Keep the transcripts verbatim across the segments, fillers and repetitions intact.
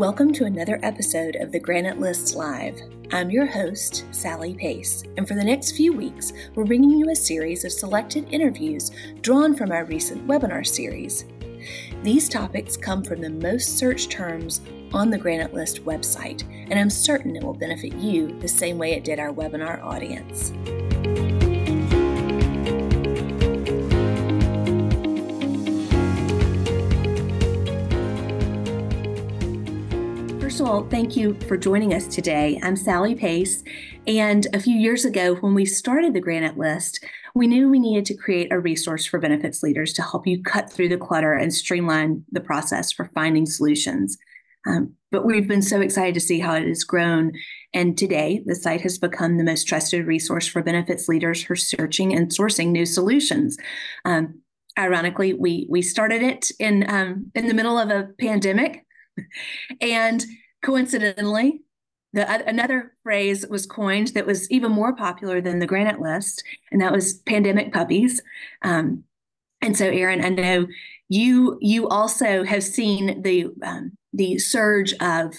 Welcome to another episode of the Granite List Live. I'm your host, Sally Pace, and for the next few weeks, we're bringing you a series of selected interviews drawn from our recent webinar series. These topics come from the most searched terms on the Granite List website, and I'm certain it will benefit you the same way it did our webinar audience. First of all, thank you for joining us today. I'm Sally Pace, and a few years ago when we started the Granite List, we knew we needed to create a resource for benefits leaders to help you cut through the clutter and streamline the process for finding solutions. Um, but we've been so excited to see how it has grown, and today the site has become the most trusted resource for benefits leaders who are searching and sourcing new solutions. Um, ironically, we we started it in um, in the middle of a pandemic, and coincidentally, the, uh, another phrase was coined that was even more popular than the Granite List, and that was pandemic puppies. Um, and so, Aaron, I know you you also have seen the um, the surge of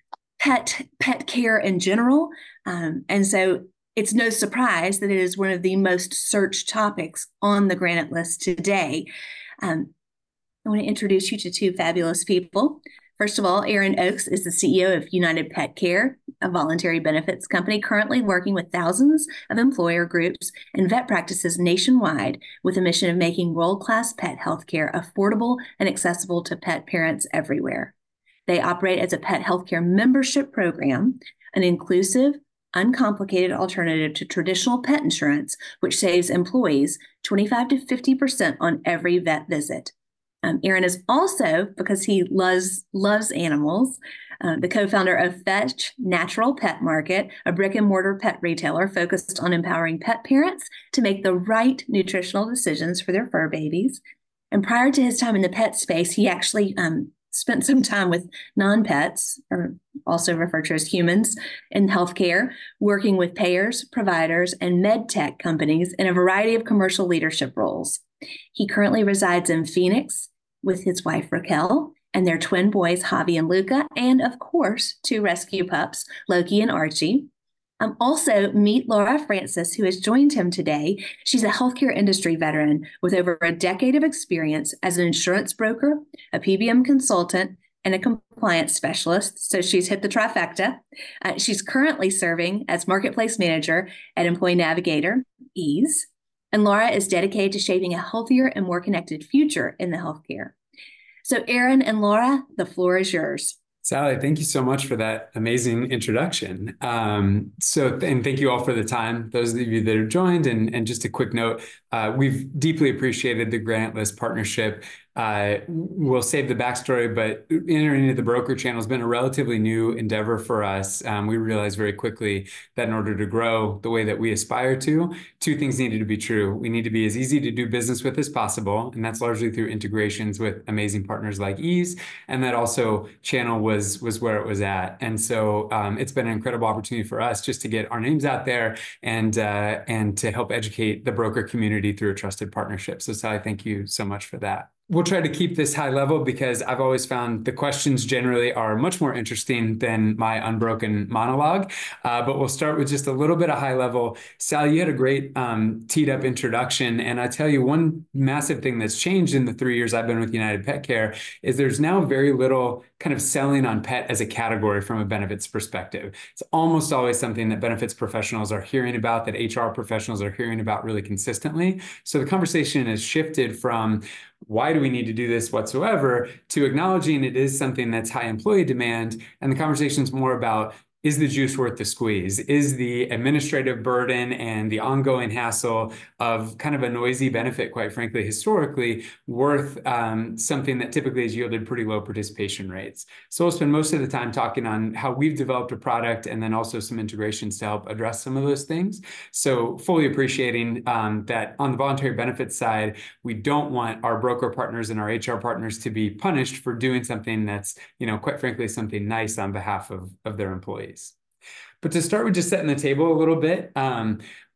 pet pet care in general, um, and so it's no surprise that it is one of the most searched topics on the Granite List today. Um, I want to introduce you to two fabulous people. First of all, Aaron Oakes is the C E O of United Pet Care, a voluntary benefits company currently working with thousands of employer groups and vet practices nationwide with a mission of making world-class pet healthcare affordable and accessible to pet parents everywhere. They operate as a pet healthcare membership program, an inclusive, uncomplicated alternative to traditional pet insurance, which saves employees twenty-five to fifty percent on every vet visit. Um, Aaron is also, because he loves loves animals, uh, the co-founder of Fetch Natural Pet Market, a brick and mortar pet retailer focused on empowering pet parents to make the right nutritional decisions for their fur babies. And prior to his time in the pet space, he actually um, spent some time with non-pets, or also referred to as humans, in healthcare, working with payers, providers, and med tech companies in a variety of commercial leadership roles. He currently resides in Phoenix with his wife, Raquel, and their twin boys, Javi and Luca, and of course, two rescue pups, Loki and Archie. Um, also, meet Laura Francis, who has joined him today. She's a healthcare industry veteran with over a decade of experience as an insurance broker, a P B M consultant, and a compliance specialist. So she's hit the trifecta. Uh, she's currently serving as marketplace manager at Employee Navigator, Ease. And Laura is dedicated to shaping a healthier and more connected future in the healthcare. So Aaron and Laura, the floor is yours. Sally, thank you so much for that amazing introduction. Um, so, and thank you all for the time, those of you that have joined. And, and just a quick note, uh, we've deeply appreciated the Granite List partnership. Uh, we'll save the backstory, but entering into the broker channel has been a relatively new endeavor for us. Um, we realized very quickly that in order to grow the way that we aspire to, two things needed to be true. We need to be as easy to do business with as possible, and that's largely through integrations with amazing partners like Ease, and that also channel was, was where it was at. And so um, it's been an incredible opportunity for us just to get our names out there and, uh, and to help educate the broker community through a trusted partnership. So Sally, thank you so much for that. We'll try to keep this high level because I've always found the questions generally are much more interesting than my unbroken monologue. Uh, but we'll start with just a little bit of high level. Sally, you had a great um, teed up introduction. And I tell you, one massive thing that's changed in the three years I've been with United Pet Care is there's now very little kind of selling on pet as a category from a benefits perspective. It's almost always something that benefits professionals are hearing about, that H R professionals are hearing about really consistently. So the conversation has shifted from why do we need to do this whatsoever to acknowledging it is something that's high employee demand. And the conversation is more about, is the juice worth the squeeze? Is the administrative burden and the ongoing hassle of kind of a noisy benefit, quite frankly, historically, worth um, something that typically has yielded pretty low participation rates? So we'll spend most of the time talking on how we've developed a product and then also some integrations to help address some of those things. So fully appreciating um, that on the voluntary benefits side, we don't want our broker partners and our H R partners to be punished for doing something that's, you know, quite frankly, something nice on behalf of, of their employees. But to start with just setting the table a little bit, um,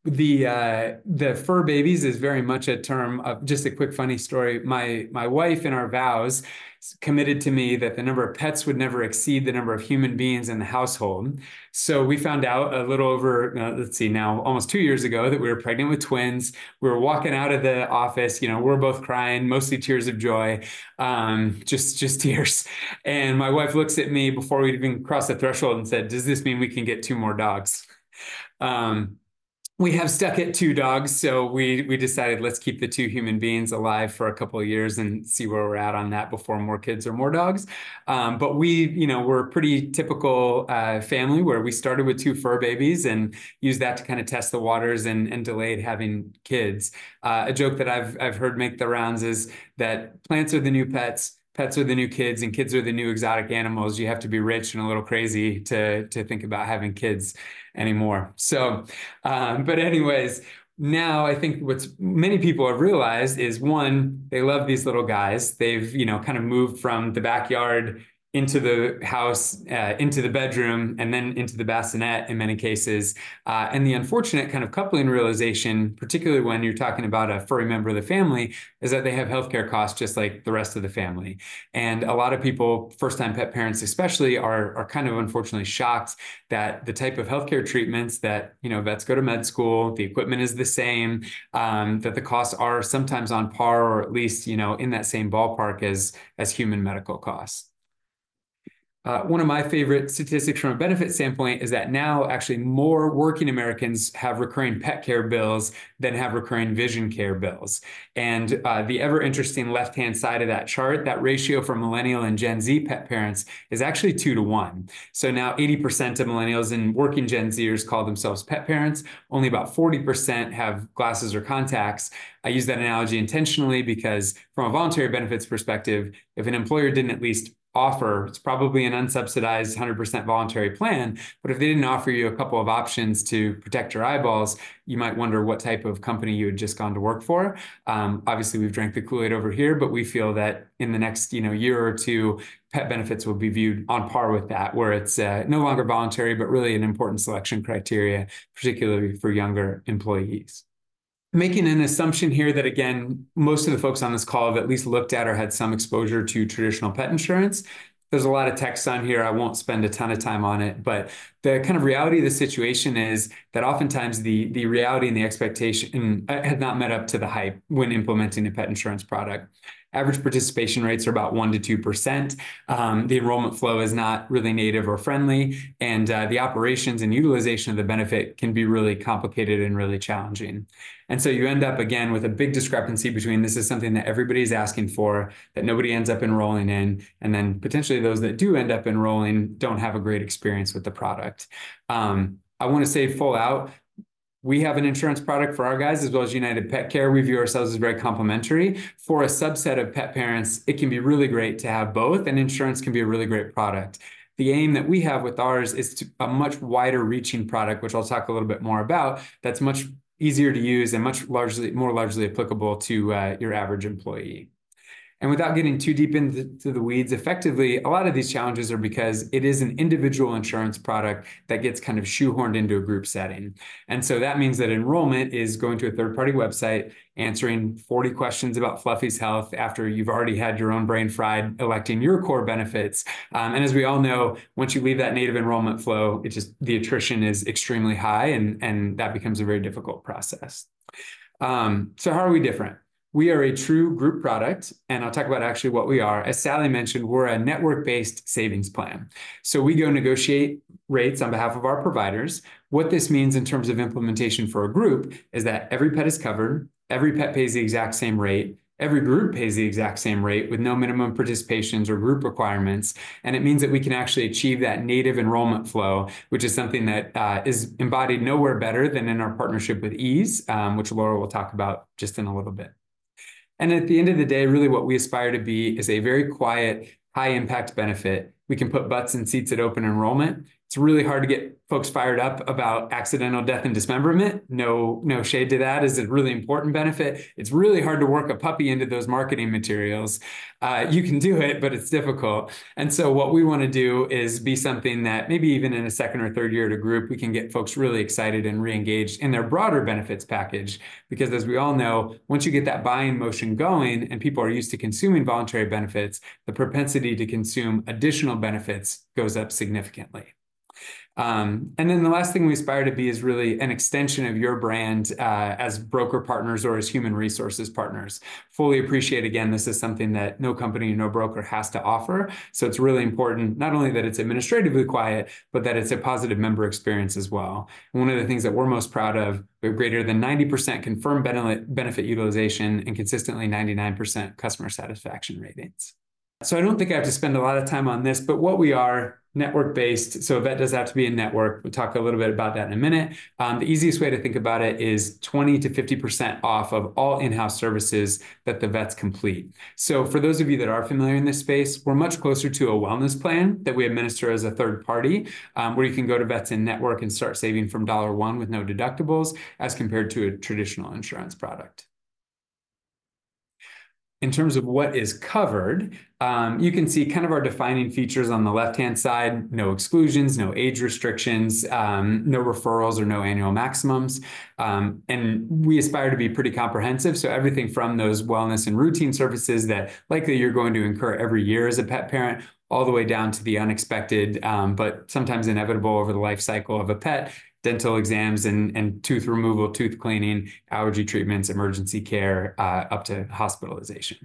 The uh, the fur babies is very much a term of just a quick funny story. My my wife in our vows committed to me that the number of pets would never exceed the number of human beings in the household. So we found out a little over, uh, let's see, now almost two years ago that we were pregnant with twins. We were walking out of the office, you know, we're both crying, mostly tears of joy, um, just just tears. And my wife looks at me before we even crossed the threshold and said, "Does this mean we can get two more dogs?" Um, we have stuck at two dogs, so we we decided let's keep the two human beings alive for a couple of years and see where we're at on that before more kids or more dogs. Um, but we, you know, we're a pretty typical uh, family where we started with two fur babies and used that to kind of test the waters and, and delayed having kids. Uh, a joke that I've I've heard make the rounds is that plants are the new pets. Pets are the new kids, and kids are the new exotic animals. You have to be rich and a little crazy to, to think about having kids anymore. So, um, but anyways, now I think what's many people have realized is, one, they love these little guys. They've, you know, kind of moved from the backyard into the house, uh, into the bedroom, and then into the bassinet in many cases. Uh, and the unfortunate kind of coupling realization, particularly when you're talking about a furry member of the family, is that they have healthcare costs just like the rest of the family. And a lot of people, first-time pet parents especially, are, are kind of unfortunately shocked that the type of healthcare treatments that, you know, vets go to med school, the equipment is the same, um, that the costs are sometimes on par or at least, you know, in that same ballpark as, as human medical costs. Uh, one of my favorite statistics from a benefit standpoint is that now actually more working Americans have recurring pet care bills than have recurring vision care bills. And uh, the ever interesting left-hand side of that chart, that ratio for millennial and Gen Z pet parents is actually two to one. So now eighty percent of millennials and working Gen Zers call themselves pet parents. Only about forty percent have glasses or contacts. I use that analogy intentionally because from a voluntary benefits perspective, if an employer didn't at least offer, it's probably an unsubsidized one hundred percent voluntary plan, but if they didn't offer you a couple of options to protect your eyeballs, you might wonder what type of company you had just gone to work for. Um, obviously, we've drank the Kool-Aid over here, but we feel that in the next, you know, year or two, pet benefits will be viewed on par with that, where it's uh, no longer voluntary, but really an important selection criteria, particularly for younger employees. Making an assumption here that, again, most of the folks on this call have at least looked at or had some exposure to traditional pet insurance. There's a lot of text on here. I won't spend a ton of time on it, but the kind of reality of the situation is that oftentimes the, the reality and the expectation had not met up to the hype when implementing a pet insurance product. Average participation rates are about one to two percent. Um, the enrollment flow is not really native or friendly, and uh, the operations and utilization of the benefit can be really complicated and really challenging. And so you end up, again, with a big discrepancy between this is something that everybody's asking for, that nobody ends up enrolling in, and then potentially those that do end up enrolling don't have a great experience with the product. Um, I want to say full out, we have an insurance product for our guys as well as United Pet Care. We view ourselves as very complementary. For a subset of pet parents, it can be really great to have both, and insurance can be a really great product. The aim that we have with ours is to a much wider reaching product, which I'll talk a little bit more about, that's much easier to use and much largely more largely applicable to uh, your average employee. And without getting too deep into the weeds, effectively, a lot of these challenges are because it is an individual insurance product that gets kind of shoehorned into a group setting. And so that means that enrollment is going to a third-party website, answering forty questions about Fluffy's health after you've already had your own brain fried electing your core benefits. Um, and as we all know, once you leave that native enrollment flow, it just the attrition is extremely high, and, and that becomes a very difficult process. Um, so how are we different? We are a true group product, and I'll talk about actually what we are. As Sally mentioned, we're a network-based savings plan. So we go negotiate rates on behalf of our providers. What this means in terms of implementation for a group is that every pet is covered, every pet pays the exact same rate, every group pays the exact same rate with no minimum participations or group requirements. And it means that we can actually achieve that native enrollment flow, which is something that uh, is embodied nowhere better than in our partnership with Ease, um, which Laura will talk about just in a little bit. And at the end of the day, really what we aspire to be is a very quiet, high impact benefit. We can put butts in seats at open enrollment. It's really hard to get folks fired up about accidental death and dismemberment. No, no shade to that. Is a really important benefit. It's really hard to work a puppy into those marketing materials. Uh, you can do it, but it's difficult. And so what we want to do is be something that maybe even in a second or third year at a group, we can get folks really excited and re-engaged in their broader benefits package. Because as we all know, once you get that buying motion going and people are used to consuming voluntary benefits, the propensity to consume additional benefits goes up significantly. Um, and then the last thing we aspire to be is really an extension of your brand uh, as broker partners or as human resources partners. Fully appreciate, again, this is something that no company, no broker has to offer. So it's really important, not only that it's administratively quiet, but that it's a positive member experience as well. And one of the things that we're most proud of, we have greater than ninety percent confirmed benefit utilization and consistently ninety-nine percent customer satisfaction ratings. So I don't think I have to spend a lot of time on this, but what we are, network-based, so a vet does have to be a network. We'll talk a little bit about that in a minute. Um, the easiest way to think about it is twenty to fifty percent off of all in-house services that the vets complete. So for those of you that are familiar in this space, we're much closer to a wellness plan that we administer as a third party, um, where you can go to Vets in Network and start saving from dollar one with no deductibles as compared to a traditional insurance product. In terms of what is covered, um, you can see kind of our defining features on the left-hand side: no exclusions, no age restrictions, um, no referrals or no annual maximums. Um, and we aspire to be pretty comprehensive. So everything from those wellness and routine services that likely you're going to incur every year as a pet parent, all the way down to the unexpected, um, but sometimes inevitable over the life cycle of a pet: dental exams and, and tooth removal, tooth cleaning, allergy treatments, emergency care, uh, up to hospitalization.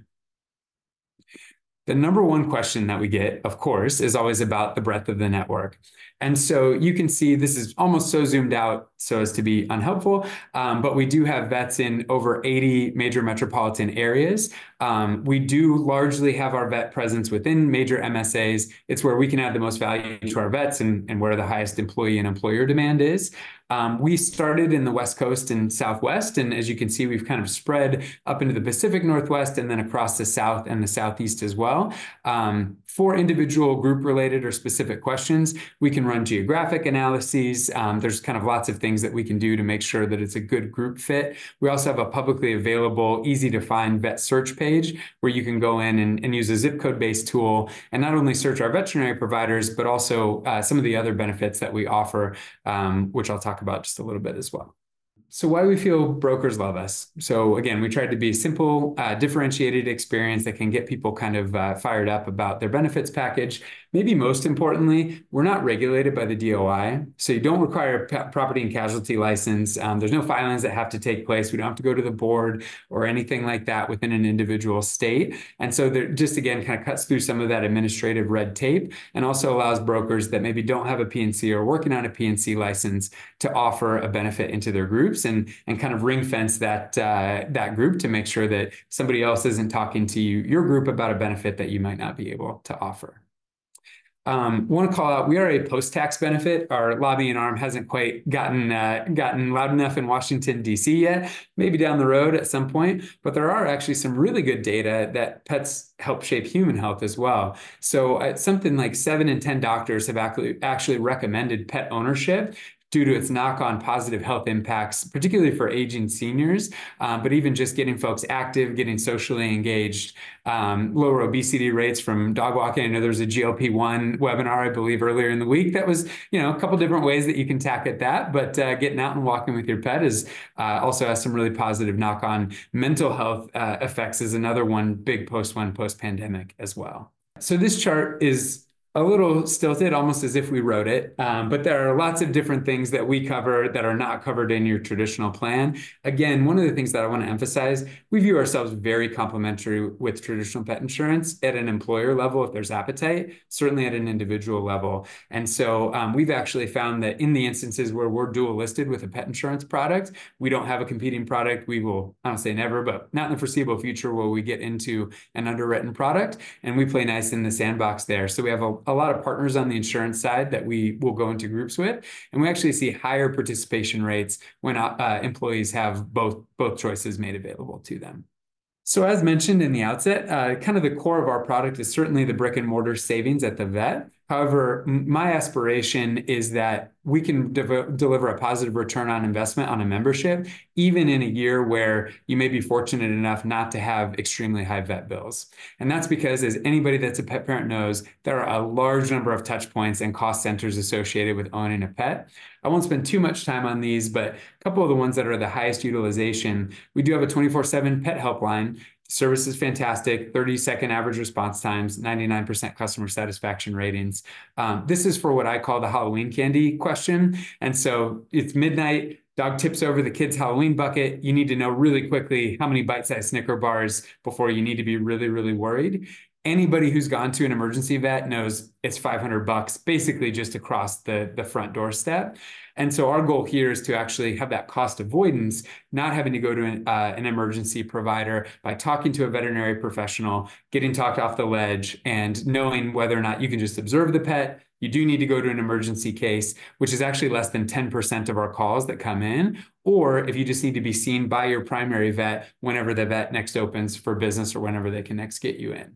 The number one question that we get, of course, is always about the breadth of the network. And so you can see this is almost so zoomed out so as to be unhelpful, um, but we do have vets in over eighty major metropolitan areas. Um, we do largely have our vet presence within major M S As. It's where we can add the most value to our vets and, and where the highest employee and employer demand is. Um, we started in the West Coast and Southwest, and as you can see, we've kind of spread up into the Pacific Northwest and then across the South and the Southeast as well. Um, for individual group-related or specific questions, we can run geographic analyses. Um, there's kind of lots of things that we can do to make sure that it's a good group fit. We also have a publicly available, easy-to-find vet search page where you can go in and, and use a zip code-based tool and not only search our veterinary providers, but also uh, some of the other benefits that we offer, um, which I'll talk about just a little bit as well. So why we feel brokers love us. So again, we tried to be a simple, uh, differentiated experience that can get people kind of uh, fired up about their benefits package. Maybe most importantly, we're not regulated by the D O I. So you don't require a property and casualty license. Um, there's no filings that have to take place. We don't have to go to the board or anything like that within an individual state. And so there just, again, kind of cuts through some of that administrative red tape and also allows brokers that maybe don't have a P N C or working on a P N C license to offer a benefit into their groups and, and kind of ring fence that, uh, that group to make sure that somebody else isn't talking to you, your group, about a benefit that you might not be able to offer. Um, want to call out, we are a post-tax benefit. Our lobbying arm hasn't quite gotten uh, gotten loud enough in Washington, D C yet, maybe down the road at some point, but there are actually some really good data that pets help shape human health as well. So uh, something like seven in ten doctors have actually, actually recommended pet ownership due to its knock-on positive health impacts, particularly for aging seniors, um, but even just getting folks active, getting socially engaged, um, lower obesity rates from dog walking. I know there was a G L P one webinar, I believe, earlier in the week that was, you know, a couple different ways that you can tack at that, but uh, getting out and walking with your pet is uh, also has some really positive knock-on mental health uh, effects is another one big post-one post-pandemic as well. So this chart is a little stilted, almost as if we wrote it, um, but there are lots of different things that we cover that are not covered in your traditional plan. Again, one of the things that I want to emphasize, we view ourselves very complementary with traditional pet insurance at an employer level if there's appetite, certainly at an individual level. And so um, we've actually found that in the instances where we're dual listed with a pet insurance product, we don't have a competing product. We will, I don't say never, but not in the foreseeable future will we get into an underwritten product, and we play nice in the sandbox there. So we have a a lot of partners on the insurance side that we will go into groups with. And we actually see higher participation rates when uh, employees have both, both choices made available to them. So as mentioned in the outset, uh, kind of the core of our product is certainly the brick and mortar savings at the vet. However, my aspiration is that we can de- deliver a positive return on investment on a membership, even in a year where you may be fortunate enough not to have extremely high vet bills. And that's because, as anybody that's a pet parent knows, there are a large number of touch points and cost centers associated with owning a pet. I won't spend too much time on these, but a couple of the ones that are the highest utilization, we do have a twenty-four seven pet helpline. Service is fantastic, thirty second average response times, ninety-nine percent customer satisfaction ratings. Um, this is for what I call the Halloween candy question. And so it's midnight, dog tips over the kid's Halloween bucket. You need to know really quickly how many bite-sized Snicker bars before you need to be really, really worried. Anybody who's gone to an emergency vet knows it's five hundred bucks basically just across the, the front doorstep. And so our goal here is to actually have that cost avoidance, not having to go to an, uh, an emergency provider by talking to a veterinary professional, getting talked off the ledge, and knowing whether or not you can just observe the pet. You do need to go to an emergency case, which is actually less than ten percent of our calls that come in, or if you just need to be seen by your primary vet whenever the vet next opens for business or whenever they can next get you in.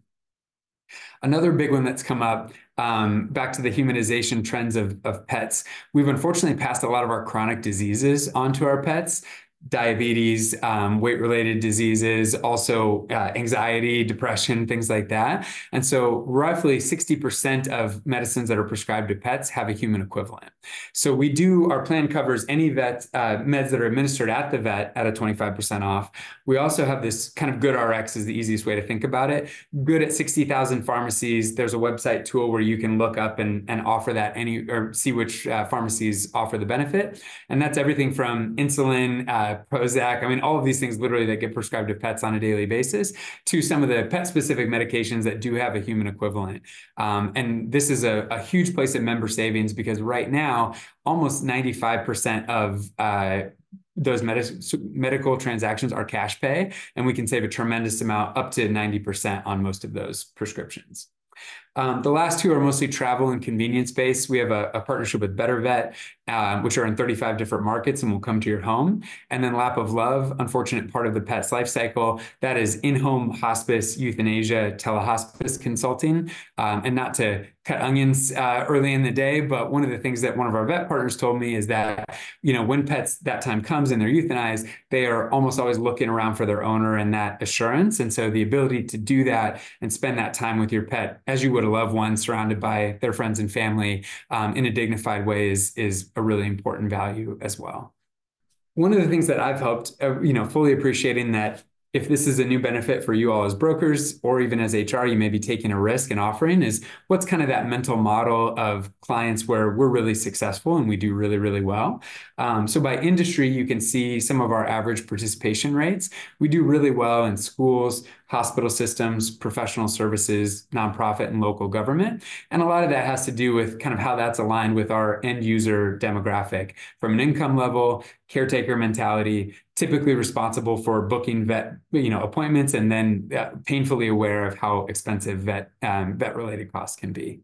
Another big one that's come up, um, back to the humanization trends of, of pets, we've unfortunately passed a lot of our chronic diseases onto our pets. Diabetes, um, weight-related diseases, also uh, anxiety, depression, things like that. And so roughly sixty percent of medicines that are prescribed to pets have a human equivalent. So we do, our plan covers any vet uh, meds that are administered at the vet at a twenty-five percent off. We also have this kind of GoodRx is the easiest way to think about it. Good at sixty thousand pharmacies. There's a website tool where you can look up and, and offer that any, or see which uh, pharmacies offer the benefit. And that's everything from insulin, uh, Prozac, I mean, all of these things literally that get prescribed to pets on a daily basis, to some of the pet-specific medications that do have a human equivalent. Um, and this is a, a huge place of member savings, because right now, almost ninety-five percent of uh, those med- medical transactions are cash pay, and we can save a tremendous amount, up to ninety percent on most of those prescriptions. Um, the last two are mostly travel and convenience based. We have a, a partnership with Better Vet, uh, which are in thirty-five different markets and will come to your home. And then Lap of Love, unfortunate part of the pet's life cycle, that is in-home hospice, euthanasia, telehospice consulting. Um, and not to cut onions uh, early in the day, but one of the things that one of our vet partners told me is that, you know, when pets, that time comes and they're euthanized, they are almost always looking around for their owner and that assurance. And so the ability to do that and spend that time with your pet as you would a loved one, surrounded by their friends and family, um, in a dignified way is, is a really important value as well. One of the things that I've helped, uh, you know, fully appreciating that if this is a new benefit for you all as brokers, or even as H R, you may be taking a risk and offering, is what's kind of that mental model of clients where we're really successful and we do really, really well. Um, so by industry, you can see some of our average participation rates. We do really well in schools, hospital systems, professional services, nonprofit, and local government. And a lot of that has to do with kind of how that's aligned with our end user demographic, from an income level, caretaker mentality, typically responsible for booking vet, you know, appointments, and then uh, painfully aware of how expensive vet um, vet related costs can be.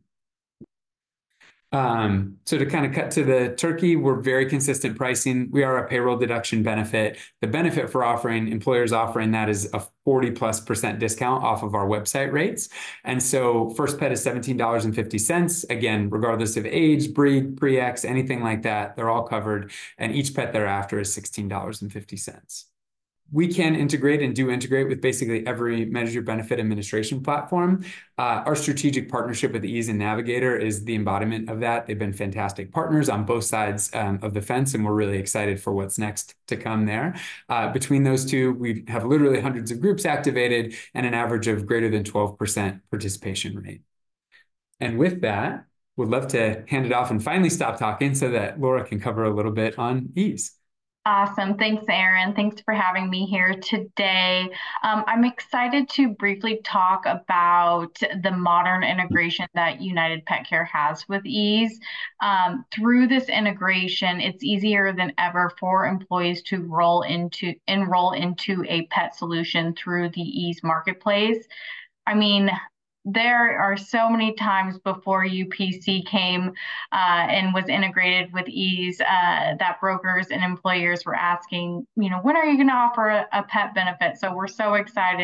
Um, so to kind of cut to the turkey, we're very consistent pricing. We are a payroll deduction benefit. The benefit for offering, employers offering that is a forty plus percent discount off of our website rates. And so first pet is seventeen dollars and fifty cents. Again, regardless of age, breed, pre-X, anything like that, they're all covered. And each pet thereafter is sixteen dollars and fifty cents. We can integrate and do integrate with basically every manage your benefit administration platform. Uh, our strategic partnership with Ease and Navigator is the embodiment of that. They've been fantastic partners on both sides um, of the fence, and we're really excited for what's next to come there. Uh, between those two, we have literally hundreds of groups activated and an average of greater than twelve percent participation rate. And with that, would love to hand it off and finally stop talking so that Laura can cover a little bit on Ease. Awesome. Thanks, Aaron. Thanks for having me here today. Um, I'm excited to briefly talk about the modern integration that United Pet Care has with Ease. Um, through this integration, it's easier than ever for employees to roll into enroll into a pet solution through the Ease marketplace. I mean, there are so many times before U P C came uh, and was integrated with Ease uh, that brokers and employers were asking, you know, when are you going to offer a, a pet benefit? So we're so excited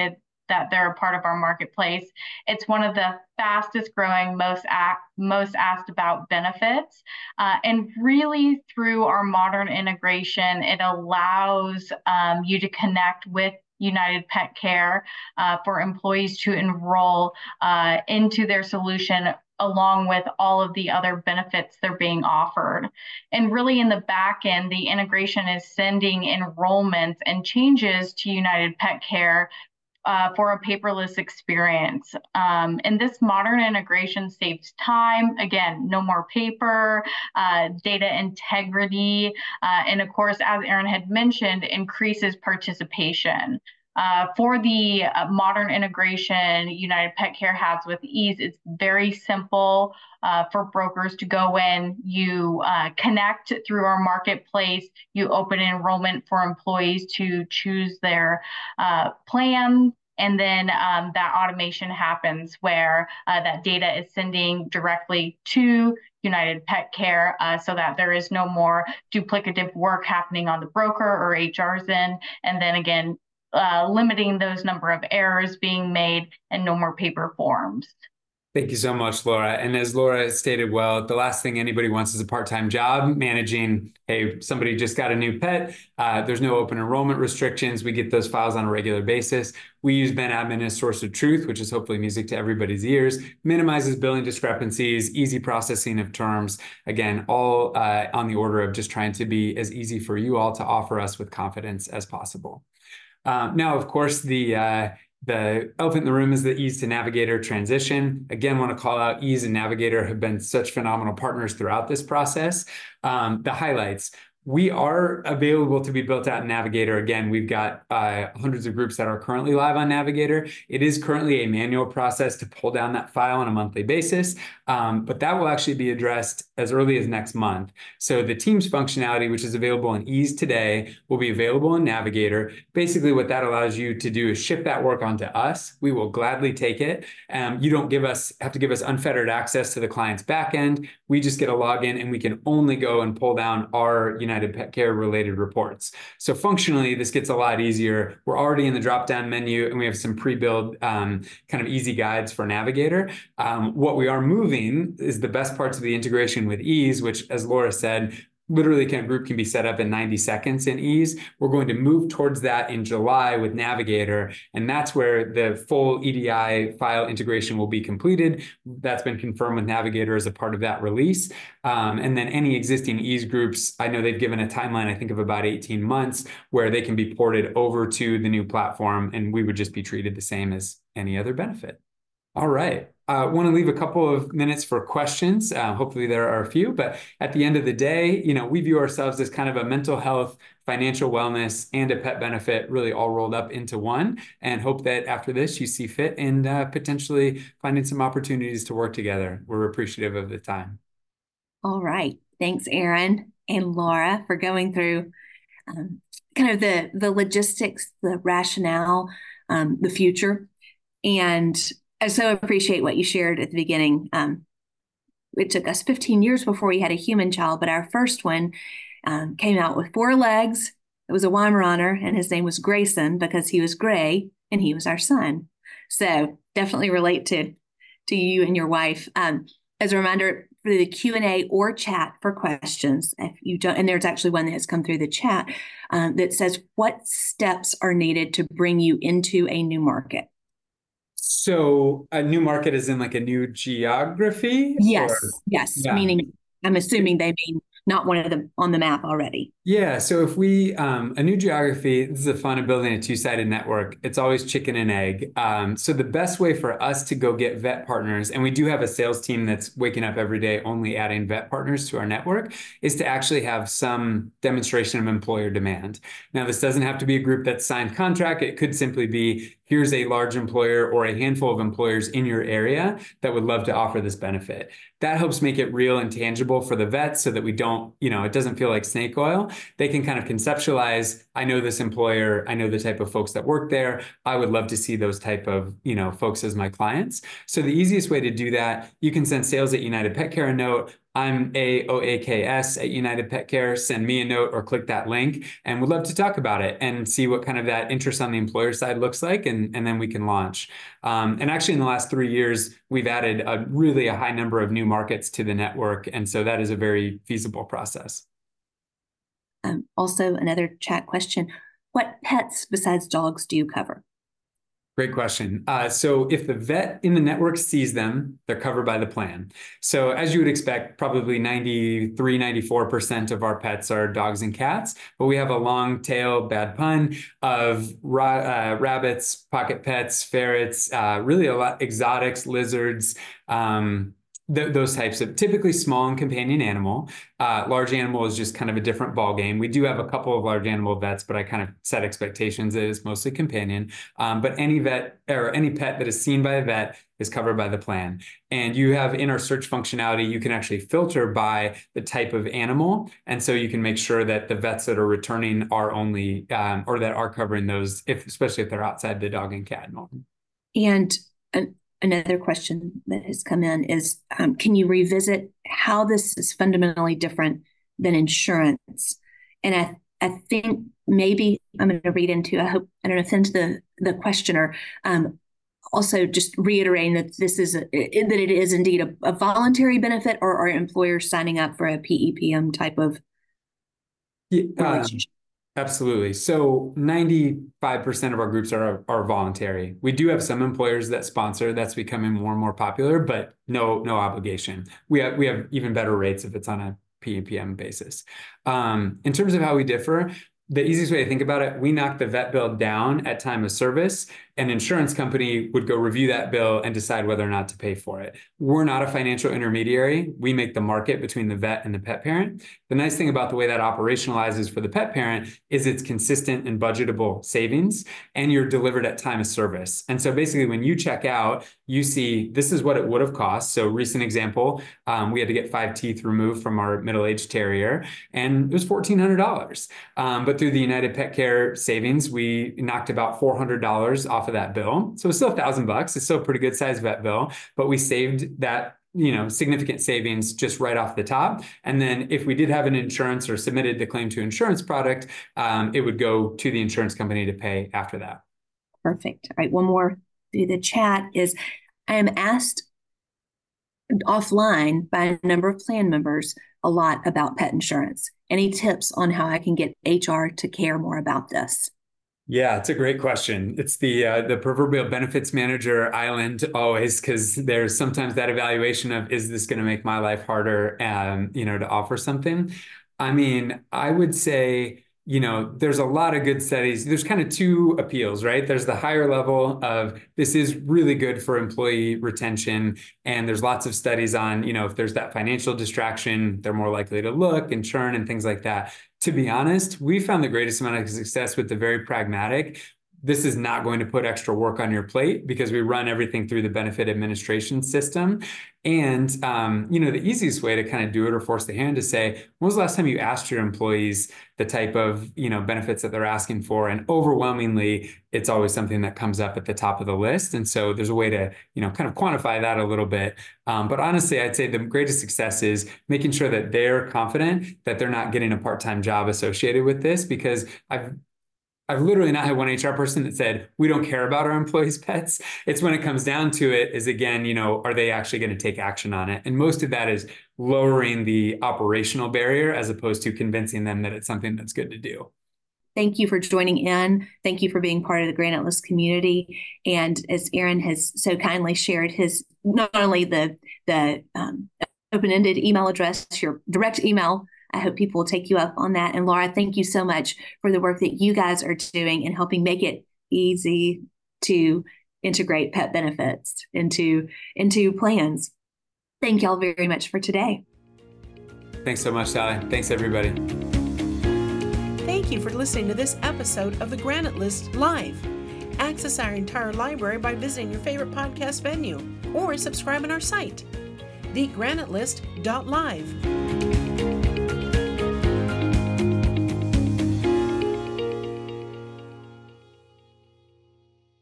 that they're a part of our marketplace. It's one of the fastest growing, most act, most asked about benefits. Uh, and really through our modern integration, it allows um, you to connect with United Pet Care uh, for employees to enroll uh, into their solution along with all of the other benefits they're being offered. And really in the back end, the integration is sending enrollments and changes to United Pet Care Uh, for a paperless experience. Um, and this modern integration saves time. Again, no more paper, uh, data integrity, uh, and of course, as Aaron had mentioned, increases participation. Uh, for the uh, modern integration United Pet Care has with Ease, it's very simple uh, for brokers to go in. You uh, connect through our marketplace. You open enrollment for employees to choose their uh, plan. And then um, that automation happens where uh, that data is sending directly to United Pet Care uh, so that there is no more duplicative work happening on the broker or H R's end. And then again, Uh, limiting those number of errors being made and no more paper forms. Thank you so much, Laura. And as Laura stated well, the last thing anybody wants is a part-time job managing, hey, somebody just got a new pet. Uh, there's no open enrollment restrictions. We get those files on a regular basis. We use BenAdmin as source of truth, which is hopefully music to everybody's ears, minimizes billing discrepancies, easy processing of terms. Again, all uh, on the order of just trying to be as easy for you all to offer us with confidence as possible. Um, now, of course, the uh, the elephant in the room is the Ease to Navigator transition. Again, want to call out Ease and Navigator have been such phenomenal partners throughout this process. Um, the highlights. We are available to be built out in Navigator. Again, we've got uh, hundreds of groups that are currently live on Navigator. It is currently a manual process to pull down that file on a monthly basis, um, but that will actually be addressed as early as next month. So the Teams functionality, which is available in Ease today, will be available in Navigator. Basically, what that allows you to do is ship that work onto us. We will gladly take it. Um, you don't give us have to give us unfettered access to the client's backend. We just get a login, and we can only go and pull down our United Pet Care related reports. So functionally, this gets a lot easier. We're already in the drop-down menu, and we have some pre-built um, kind of easy guides for Navigator. Um, what we are moving is the best parts of the integration with Ease, which, as Laura said, literally a group can be set up in ninety seconds in Ease. We're going to move towards that in July with Navigator, and that's where the full E D I file integration will be completed. That's been confirmed with Navigator as a part of that release. Um, and then any existing Ease groups, I know they've given a timeline, I think of about eighteen months, where they can be ported over to the new platform, and we would just be treated the same as any other benefit. All right. I uh, want to leave a couple of minutes for questions. Uh, hopefully there are a few, but at the end of the day, you know, we view ourselves as kind of a mental health, financial wellness, and a pet benefit really all rolled up into one, and hope that after this you see fit and uh, potentially finding some opportunities to work together. We're appreciative of the time. All right. Thanks, Aaron and Laura, for going through um, kind of the, the logistics, the rationale, um, the future. And I so appreciate what you shared at the beginning. Um, it took us fifteen years before we had a human child, but our first one um, came out with four legs. It was a Weimaraner, and his name was Grayson because he was gray and he was our son. So definitely relate to, to you and your wife. Um, as a reminder, for the Q and A or chat for questions, if you don't, and there's actually one that has come through the chat um, that says, what steps are needed to bring you into a new market? So a new market is in like a new geography? Yes, or? yes. Yeah. Meaning, I'm assuming they mean not one of them on the map already. Yeah, so if we, um, a new geography, this is the fun of building a two-sided network. It's always chicken and egg. Um, so the best way for us to go get vet partners, and we do have a sales team that's waking up every day only adding vet partners to our network, is to actually have some demonstration of employer demand. Now, this doesn't have to be a group that's signed contract. It could simply be, here's a large employer or a handful of employers in your area that would love to offer this benefit. That helps make it real and tangible for the vets so that we don't, you know, it doesn't feel like snake oil. They can kind of conceptualize, I know this employer, I know the type of folks that work there. I would love to see those type of, you know, folks as my clients. So the easiest way to do that, you can send sales at United Pet Care a note. I'm A O A K S at United Pet Care. Send me a note or click that link, and we'd love to talk about it and see what kind of that interest on the employer side looks like, and, and then we can launch. Um, and actually, in the last three years, we've added a really a high number of new markets to the network, and so that is a very feasible process. Um, also, another chat question: what pets besides dogs do you cover? Great question. Uh, so if the vet in the network sees them, they're covered by the plan. So as you would expect, probably ninety-three, ninety-four percent of our pets are dogs and cats, but we have a long tail, bad pun, of ra uh, rabbits, pocket pets, ferrets, uh, really a lot, exotics, lizards, um, Th those types of typically small and companion animal. Uh, large animal is just kind of a different ball game. We do have a couple of large animal vets, but I kind of set expectations that it's mostly companion. Um, but any vet or any pet that is seen by a vet is covered by the plan. And you have in our search functionality, you can actually filter by the type of animal. And so you can make sure that the vets that are returning are only, um, or that are covering those, if especially if they're outside the dog and cat norm. And an Another question that has come in is, um, can you revisit how this is fundamentally different than insurance? And I, I think maybe I'm going to read into, I hope I don't offend the, the questioner, um, also just reiterating that this is, a, that it is indeed a, a voluntary benefit, or are employers signing up for a P E P M type of yeah, relationship? Um, Absolutely. So ninety-five percent of our groups are, are voluntary. We do have some employers that sponsor. That's becoming more and more popular, but no, no obligation. We have, we have even better rates if it's on a P E P M basis. Um, in terms of how we differ, the easiest way to think about it, we knock the vet bill down at time of service. An insurance company would go review that bill and decide whether or not to pay for it. We're not a financial intermediary. We make the market between the vet and the pet parent. The nice thing about the way that operationalizes for the pet parent is it's consistent and budgetable savings, and you're delivered at time of service. And so basically when you check out, you see this is what it would have cost. So recent example, um, we had to get five teeth removed from our middle-aged terrier, and it was fourteen hundred dollars. Um, but through the United Pet Care savings, we knocked about four hundred dollars off of that bill. So it's still a thousand bucks. It's still a pretty good sized vet bill, but we saved that, you know, significant savings just right off the top. And then if we did have an insurance or submitted the claim to insurance product, um, it would go to the insurance company to pay after that. Perfect. All right. One more through the chat is, I am asked offline by a number of plan members a lot about pet insurance. Any tips on how I can get H R to care more about this? Yeah, it's a great question. It's the uh, the proverbial benefits manager island always, because there's sometimes that evaluation of, is this going to make my life harder, um, you know, to offer something? I mean, I would say, you know, there's a lot of good studies. There's kind of two appeals, right? There's the higher level of this is really good for employee retention. And there's lots of studies on, you know, if there's that financial distraction, they're more likely to look and churn and things like that. To be honest, we found the greatest amount of success with the very pragmatic. This is not going to put extra work on your plate because we run everything through the benefit administration system. And, um, you know, the easiest way to kind of do it or force the hand to say, when was the last time you asked your employees the type of, you know, benefits that they're asking for? And overwhelmingly, it's always something that comes up at the top of the list. And so there's a way to, you know, kind of quantify that a little bit. Um, but honestly, I'd say the greatest success is making sure that they're confident that they're not getting a part-time job associated with this, because I've I've literally not had one H R person that said, we don't care about our employees' pets. It's when it comes down to it is, again, you know, are they actually going to take action on it? And most of that is lowering the operational barrier as opposed to convincing them that it's something that's good to do. Thank you for joining in. Thank you for being part of the Granite List community. And as Aaron has so kindly shared his, not only the, the um, open-ended email address, your direct email, I hope people will take you up on that. And Laura, thank you so much for the work that you guys are doing and helping make it easy to integrate pet benefits into, into plans. Thank y'all very much for today. Thanks so much, Sally. Thanks, everybody. Thank you for listening to this episode of the Granite List Live. Access our entire library by visiting your favorite podcast venue or subscribe on our site, the granite list dot live.